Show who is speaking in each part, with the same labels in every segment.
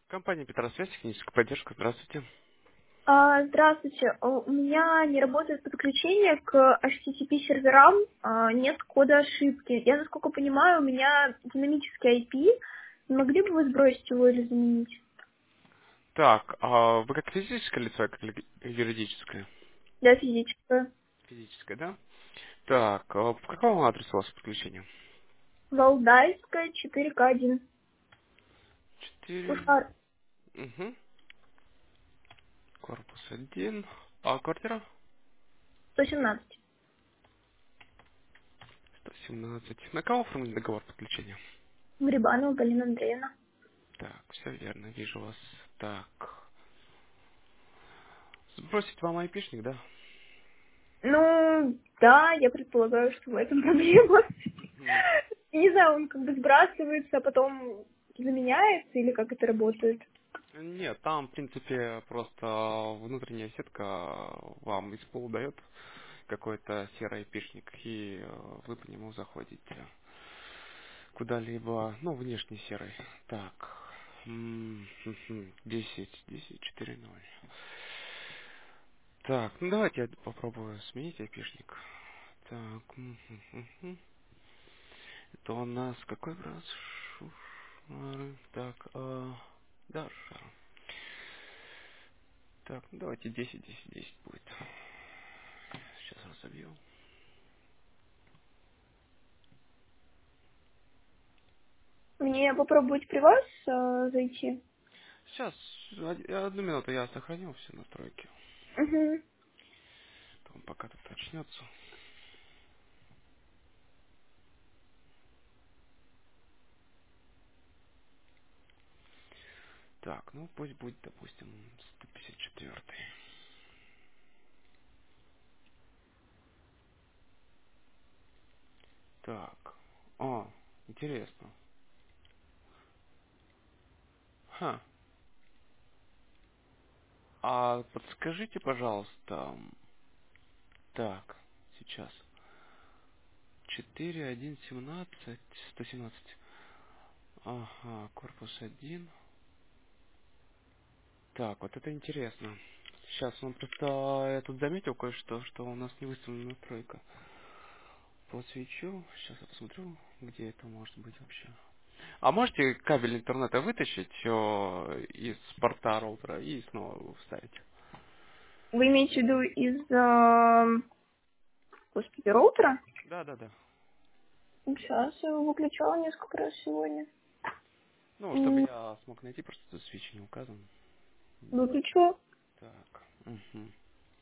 Speaker 1: Компания Петросвязь, техническая поддержка. Здравствуйте.
Speaker 2: Здравствуйте. У меня не работает подключение к HTTP серверам, нет кода ошибки. Я, насколько понимаю, у меня динамический IP. Не могли бы вы сбросить его или заменить?
Speaker 1: Так, а вы как физическое лицо, как юридическое?
Speaker 2: Для физического.
Speaker 1: Физическое, да? Так, по какому адресу у вас подключение?
Speaker 2: Валдайская, 4К1.
Speaker 1: 4.
Speaker 2: Ушар,
Speaker 1: Угу. Корпус 1. А квартира?
Speaker 2: 117.
Speaker 1: 117. На кого оформлен договор подключения?
Speaker 2: Грибанова Галина Андреевна.
Speaker 1: Так, все верно, вижу вас. Так. Сбросить вам айпишник, да?
Speaker 2: Ну, да, я предполагаю, что в этом проблема.
Speaker 1: Мгм.
Speaker 2: Не знаю, он как бы сбрасывается, а потом заменяется, или как это работает?
Speaker 1: Нет, там, в принципе, просто внутренняя сетка вам из пола дает какой-то серый айпишник, и вы по нему заходите куда-либо, ну, внешний серый. Так, 10, 4, 0. Так, ну давайте я попробую сменить айпишник. Так, это у нас какой раз? Так, да, шар. Так, ну давайте 10 будет. Сейчас разобью.
Speaker 2: Мне попробовать при вас зайти?
Speaker 1: Сейчас, одну минуту я сохранил все настройки.
Speaker 2: Угу.
Speaker 1: Потом пока тут начнется. Так, ну пусть будет, допустим, 154. Так, интересно. Ха, а подскажите, пожалуйста, так, сейчас. 4.1.17, 117. Ага, корпус 1. Так, вот это интересно. Сейчас, он просто, я тут заметил кое-что, что у нас не выставлена настройка. По свечу, сейчас я посмотрю, где это может быть вообще. А можете кабель интернета вытащить из порта роутера и снова его вставить?
Speaker 2: Вы имеете в виду из, господи, роутера?
Speaker 1: Да, да, да.
Speaker 2: Сейчас я его выключала несколько раз сегодня.
Speaker 1: Ну, чтобы
Speaker 2: М,
Speaker 1: я смог найти, просто тут свечи не указан.
Speaker 2: Выключу.
Speaker 1: Так, угу.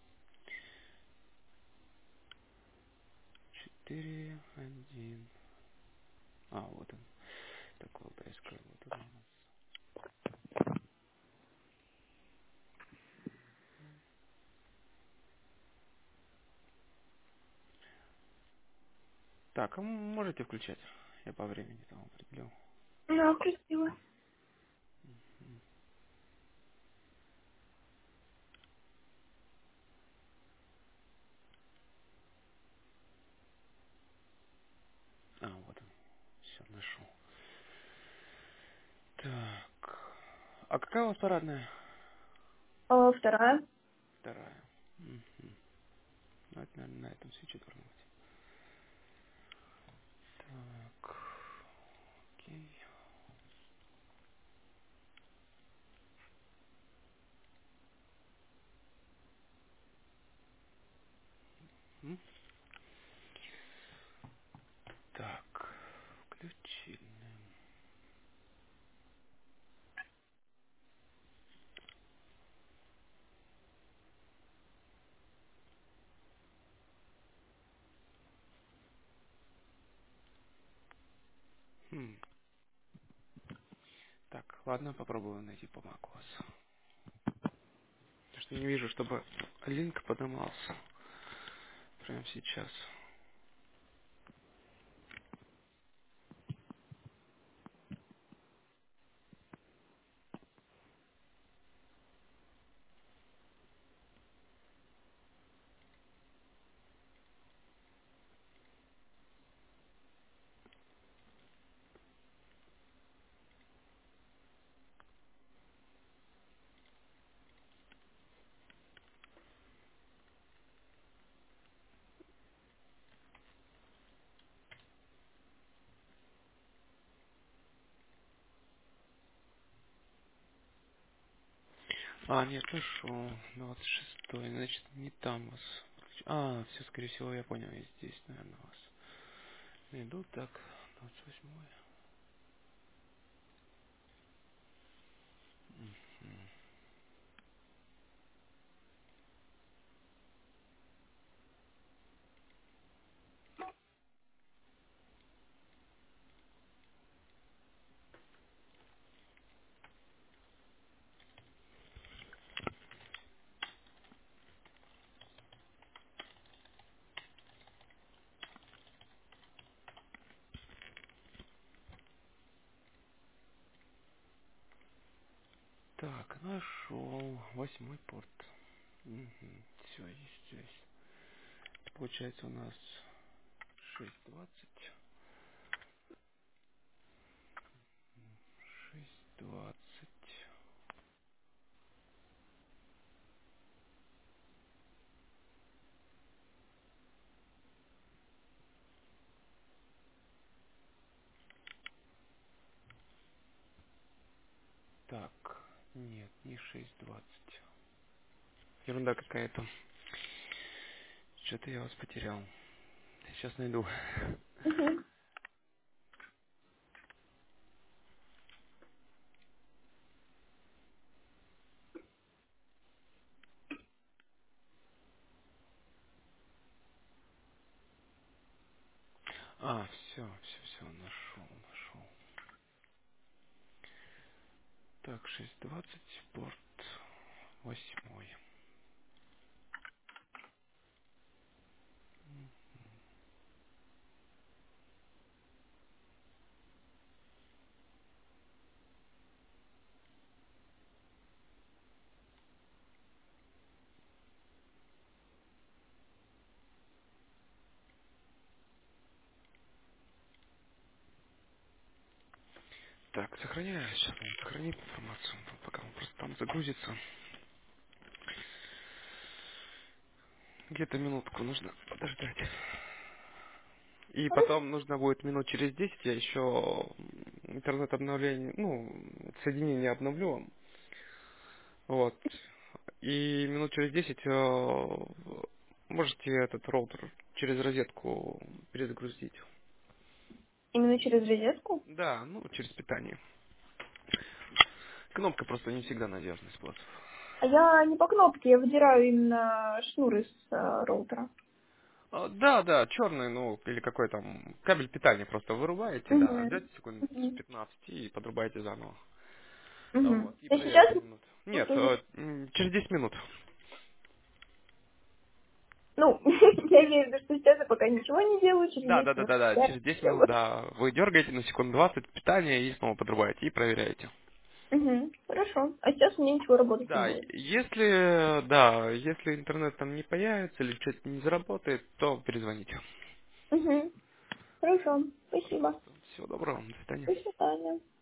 Speaker 1: 4, 1. Вот он. Такой происходит. Вот он у нас. Так, а можете включать? Я по времени там определил.
Speaker 2: Да, красиво.
Speaker 1: Вот он. Все, нашел. Так. А какая у вас парадная?
Speaker 2: Вторая.
Speaker 1: Вторая. Мгм. Ну, это, наверное, на этом свече должно быть. Так. Окей. М, Так. Включили. Хм. Так, ладно, попробую найти по macOS. Потому что не вижу, чтобы линк поднимался. Прямо сейчас. А, нет, нашел. 26-й, значит, не там вас. А, все, скорее всего, я понял, я здесь, наверное, вас. Найду так. 28-й. Так, нашел. 8-й порт. Все, есть здесь. Получается у нас 6:20. 6:20. Так, нет, не 6:20. Ерунда какая-то. Что-то я вас потерял. Сейчас найду.
Speaker 2: Мгм.
Speaker 1: А, все, нашел. Так, 6:20, порт 8. Так, сохраняю. Сейчас он сохранит информацию, пока он просто там загрузится. Где-то минутку нужно подождать. И
Speaker 2: Хорошо.
Speaker 1: потом нужно будет минут через 10 я еще интернет-обновление, ну, соединение обновлю вам. Вот. И минут через 10 можете этот роутер через розетку перезагрузить.
Speaker 2: Именно через розетку?
Speaker 1: Да, ну, через питание. Кнопка просто не всегда надежный способ.
Speaker 2: А я не по кнопке, я выдираю именно шнур из роутера.
Speaker 1: Да, да, черный, ну, или какой там кабель питания просто вырубаете, да,
Speaker 2: Угу.
Speaker 1: ждете секунд
Speaker 2: Угу.
Speaker 1: 15 и подрубаете заново.
Speaker 2: Угу.
Speaker 1: Вот, и
Speaker 2: А сейчас
Speaker 1: проверяйте минут. Нет,
Speaker 2: тоже...
Speaker 1: через 10 минут.
Speaker 2: Ну, я имею в виду, что сейчас я пока ничего не делаю, через
Speaker 1: Да,
Speaker 2: 10
Speaker 1: да, да,
Speaker 2: минут
Speaker 1: да, да,
Speaker 2: я
Speaker 1: через 10 минут,
Speaker 2: делаю.
Speaker 1: да, вы дергаете на секунд 20 питание и снова подрубаете и проверяете.
Speaker 2: Угу. Хорошо. А сейчас у меня ничего работать не
Speaker 1: Да,
Speaker 2: будет.
Speaker 1: если интернет там не появится или что-то не заработает, то перезвоните.
Speaker 2: Угу. Хорошо. Спасибо.
Speaker 1: Пожалуйста. Всего доброго, до свидания.
Speaker 2: До свидания.